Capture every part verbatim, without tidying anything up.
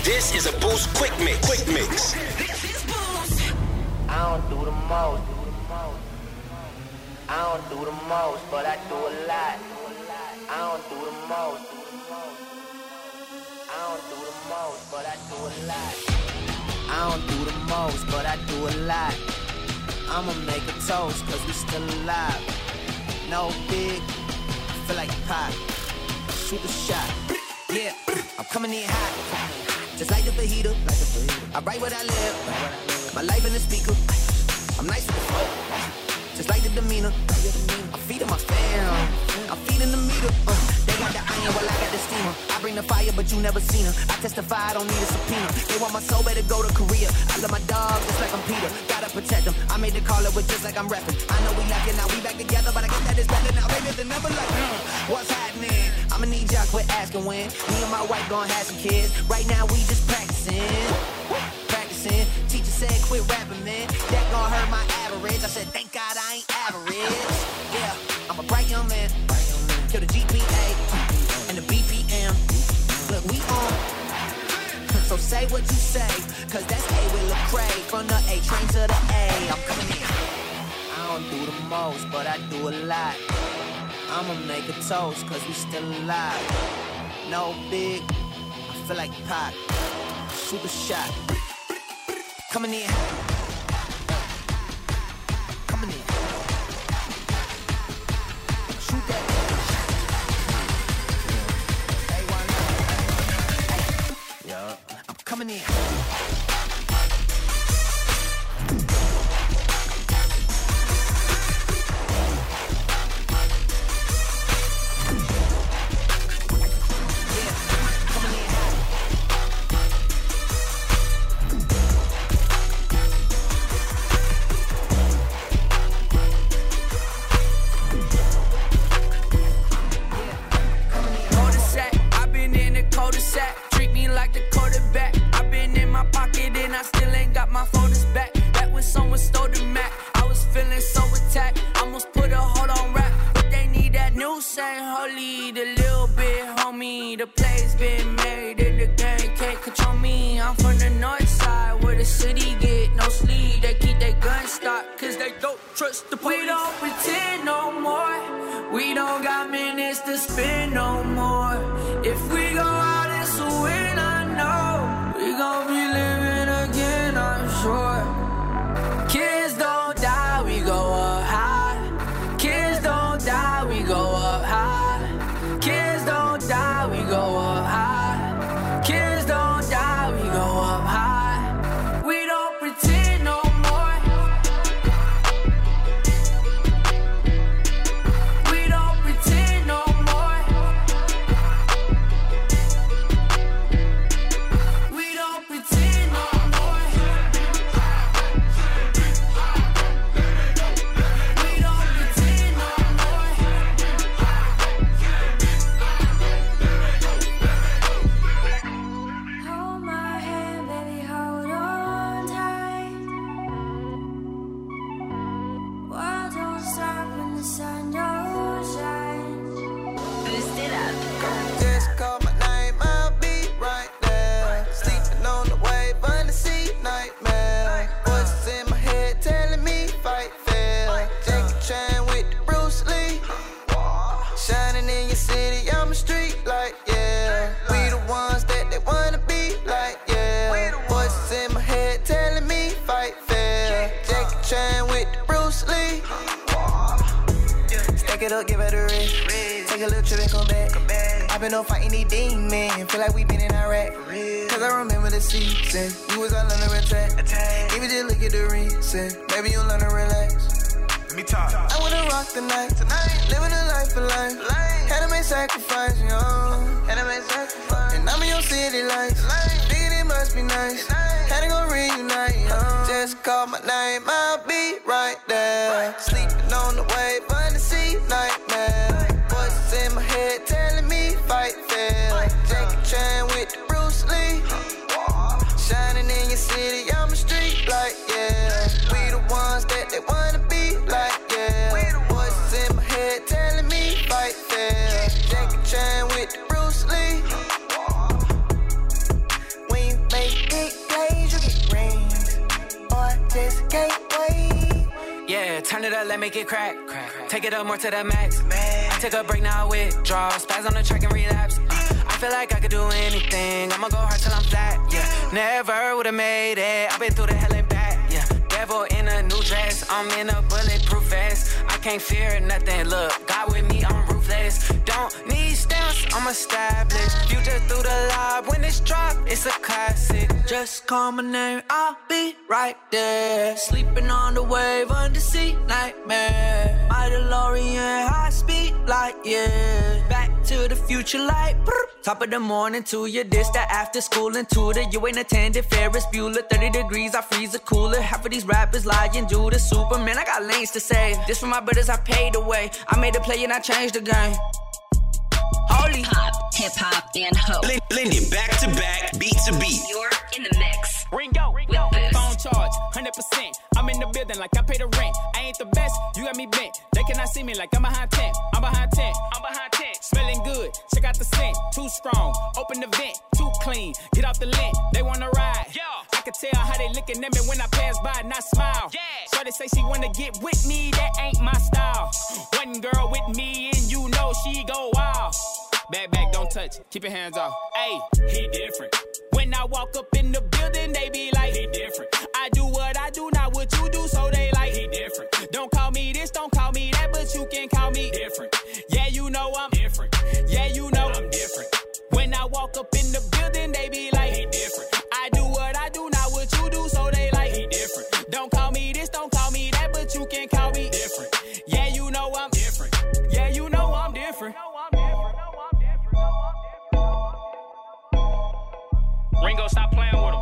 This is a Boost Quick Mix. Quick Mix. I don't do the most. I don't do the most, but I do a lot. I don't do the most. I don't do the most, but I do a lot. I don't do the most, but I do a lot. I'ma make a toast, cause we still alive. No big, feel like pop. Shoot a shot. Yeah, I'm coming in hot. Just like the fajita. Like the fajita. I write what I live. My life in the speaker. I'm nice with the flow. Just like the demeanor. I'm feeding my fam. I'm feeding the meter. Uh, they got the iron while I got the steamer. I bring the fire, but you never seen her. I testify, I don't need a subpoena. They want my soul, better go to Korea. I love my dog just like I'm Peter. Gotta protect them. I made the call up with just like I'm repping. I know we lacking now, we back together, but I guess that is better now. Baby, the number like, uh, what's happening? I'ma need y'all quit asking when. Me and my wife gon' have some kids. Right now we just practicing. Practicing. Teacher said quit rapping, man. That gon' hurt my average. I said thank God I ain't average. Yeah, I'm a bright young man. Kill the G P A and the B P M. Look, we on. So say what you say, cause that's A with Lecrae. From the A train to the A, I'm coming in. I don't do the most, but I do a lot. I'ma make a toast, cause we still alive. No big, I feel like Pac. Shoot a shot. Coming in. Coming in. Shoot that. Yeah, I'm coming in. Jackie Chan with the Bruce Lee. When you turn it up, let make it crack. crack. Take it up more to the max. Man. I take a break now, withdraw. Spaz on the track and relapse. Uh, I feel like I could do anything. I'ma go hard till I'm flat. Yeah, never would've made it. I've been through the hell and back. Yeah, devil in a new dress. I'm in a bulletproof vest. I can't fear nothing. Look, God with me, I'm ruthless. Don't need stamps, I'm established. Future through the live. When it's dropped, it's a classic. Just call my name, I'll be right there. Sleeping on the wave, undersea nightmare. My DeLorean, high speed light, yeah. Back to the future light. Top of the morning to your dish, that after school and tutor. You ain't attended Ferris Bueller. thirty degrees, I freeze the cooler. Half of these rappers lying, do the Superman. I got lanes to save. This for my brothers, I paid away. I made a play and I changed the game. Holy pop, hip hop, and hope. Blend, blend it back to back, beat to beat. You're in the mix. Ringo, Ringo. Phone charge, one hundred percent. I'm in the building like I pay the rent. I ain't the best, you got me bent. They cannot see me like I'm behind ten. I'm behind ten. I'm behind ten. Smelling good, check out the scent. Too strong, open the vent. Too clean, get off the lint. They wanna ride. Yeah. I can tell how they looking at me when I pass by and I smile. Yeah. So they say she wanna get with me, that ain't my style. One girl with me and you know she go wild. Back, back, don't touch it. Keep your hands off. Ayy, he different. When I walk up in the building, they be like, he different. I do what I do, not what you do, so they like, he different. Don't call me this, don't call me that, but you can call me different. Yeah, you know I'm different. Yeah, you know I'm different. When I walk up in the building, they be like, he different. I do what I do, not what you do, so they like, he different. Don't call me this, don't call me that, but you can call me different. Yeah, you know I'm different. Yeah, you know I'm different. Ringo, stop playing with him.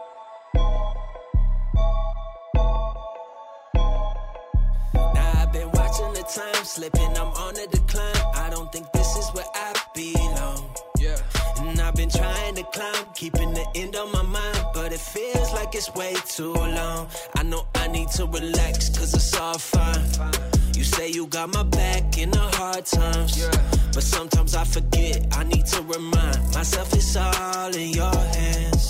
Now I've been watching the time slipping, I'm on the decline. I don't think this is where I belong. Yeah. And I've been trying to climb, keeping the end on my mind, but it feels like it's way too long. I know I need to relax, cause it's all fine. You say you got my back in the hard times, yeah. But sometimes I forget, I need to remind myself it's all in your hands.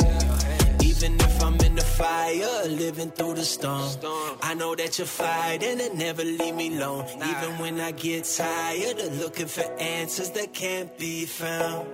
Even if I'm in the fire, living through the storm, I know that you're fighting and never leave me alone. Even when I get tired of looking for answers that can't be found,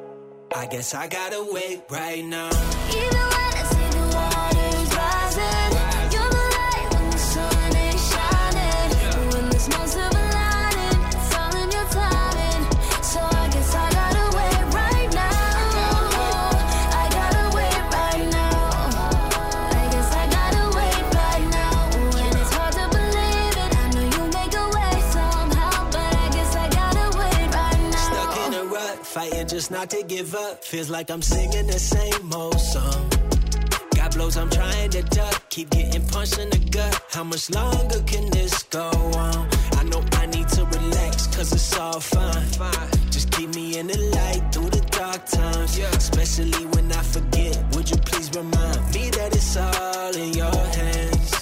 I guess I gotta wait right now. Even when I see the waters rising, you're the light when the sun ain't shining. When there's no silver lining, it's all in your timing. So I guess I gotta wait right now. I gotta wait right now. I guess I gotta wait right now. When it's hard to believe it, I know you make a way somehow, but I guess I gotta wait right now. Stuck in a rut, fighting just not to give up. Feels like I'm singing the same old song. Got blows I'm trying to duck, keep getting punched in the gut. How much longer can this go on? I know I need to relax, cause it's all fine. Just keep me in the light through the dark times, especially when I forget. Would you please remind me that it's all in your hands?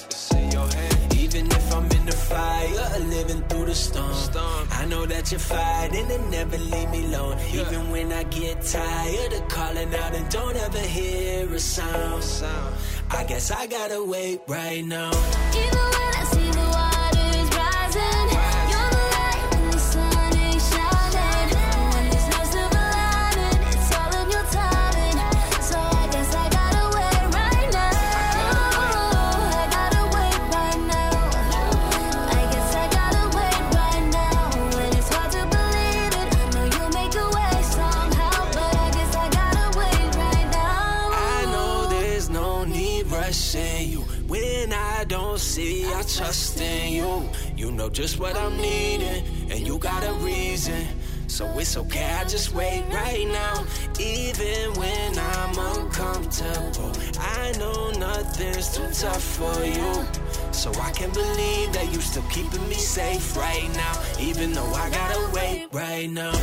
Even if I'm in the fire, living through the storm, I know that you're fighting and never leave me alone. Even when I get tired of calling out and don't ever hear a sound, I guess I gotta wait right now. Even when I see the waters rising, you're the light when the sun ain't shining. When there's no silver lining, it's all in your timing. So I guess I gotta wait right now. I gotta wait right now. I guess I gotta wait right now. When it's hard to believe it, I know you'll make a way somehow, but I guess I gotta wait right now. I know there's no need rushing you. When I don't see, I trust in you. You know just what I'm needing, and you got a reason. So it's okay, I just wait right now. Even when I'm uncomfortable, I know nothing's too tough for you. So I can believe that you still keeping me safe right now, even though I gotta wait right now.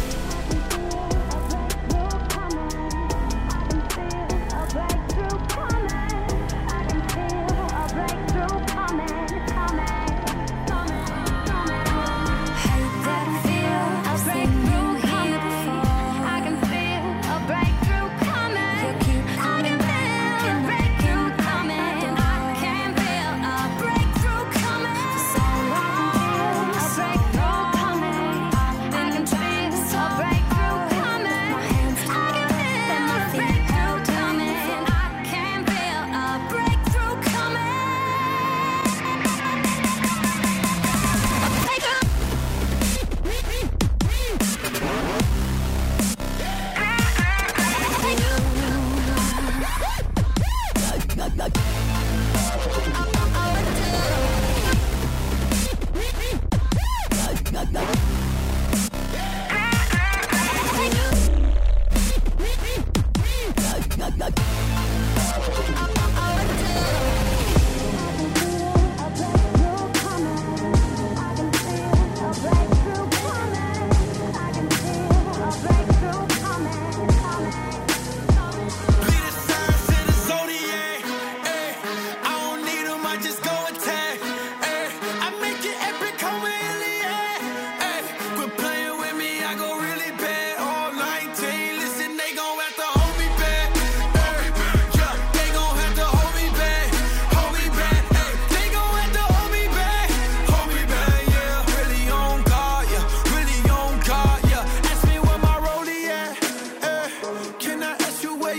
So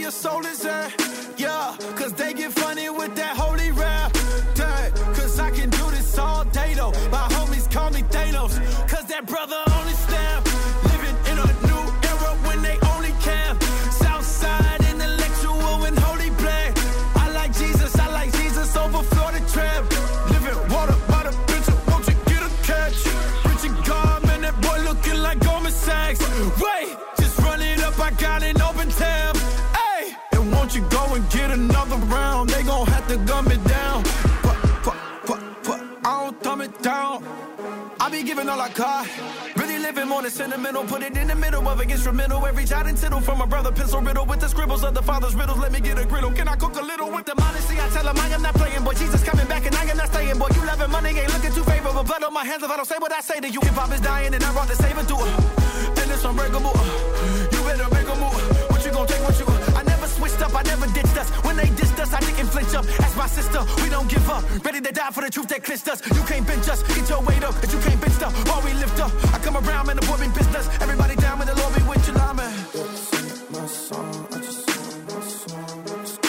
your soul is at. Yeah, cause they get funny with that holy rap. Dang, cause I can do this all day though. My homies call me Thanos, cause that brother only stamp. Living in a new era when they only camp. Southside intellectual and holy black. I like Jesus, I like Jesus over Florida trap. Living water by the pitcher, won't you get a catch? Richard God, man, that boy looking like Goldman Sachs. Wait, just run it up, I got an open tab. Hey, and won't you go and get another round? They gon' have to gum it down. Put, put, put, put, I don't thumb it down. I be giving all I got. Really living more than sentimental. Put it in the middle of an instrumental. Every jot and tittle from my brother, pencil riddle with the scribbles of the father's riddles. Let me get a griddle. Can I cook a little with the modesty? I tell him I am not playing, boy. Jesus coming back and I am not staying, boy. You loving money ain't looking too favorable. Blood on my hands if I don't say what I say to you. Hip hop is dying and I brought the saving through it. Then it's unbreakable. You better make a move. What you gon' take? What you gon' I never switched up, I never ditched us. When they dissed us, I didn't flinch up. Ask my sister, we don't give up. Ready to die for the truth that clinched us. You can't bench us, get your weight up, but you can't bench up. While we lift up, I come around, man, the boy been business. Everybody down with the Lord be with you, nah, man. Sing my song, I just sing my song.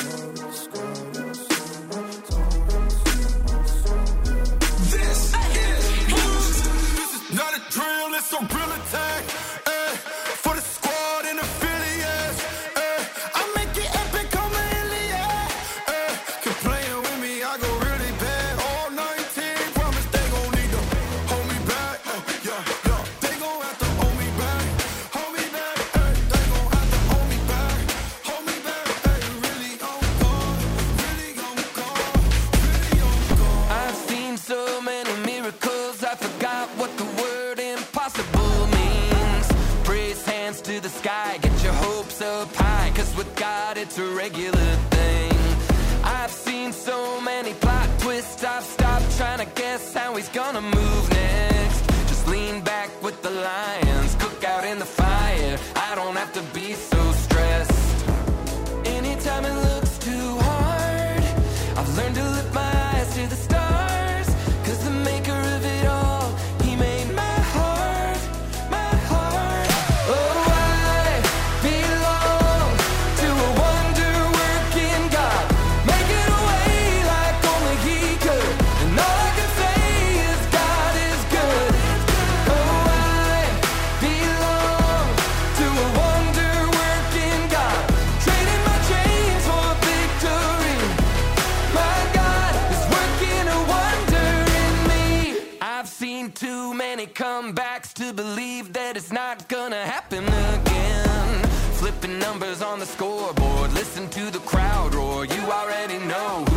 This is blues. This is not a drill, it's a real attack. Eh, for the squad and affiliates. Eh, I make it epic, come in the air. Eh, keep playing with me, I go really bad. All nineteen, promise they gon' need to hold me back. Eh, yeah, yeah, they gon' have to hold me back. Hold me back, eh, they gon' have to hold me back. Hold me back, eh, really on guard. Really on guard, really on guard. I've seen so many miracles, I forgot what the word impossible means. Praise hands to the sky, get your hopes up high, cause with God it's a regular thing. I've seen so many plot twists, I've stopped trying to guess how he's gonna move next. Just lean back with the lions, cook out in the fire, I don't have to be so stressed. Anytime it looks too hard, I've learned to lift my eyes to the stars, cause the maker of it all, he made my heart, my heart. Oh, I belong to a wonder-working God, making a way like only he could, and all I can say is God is good. Oh, I belong to a wonder-working God, trading my chains for victory. My God is working a wonder in me. I've seen too many comebacks to believe that it's not gonna happen again. Flipping numbers on the scoreboard, listen to the crowd roar, you already know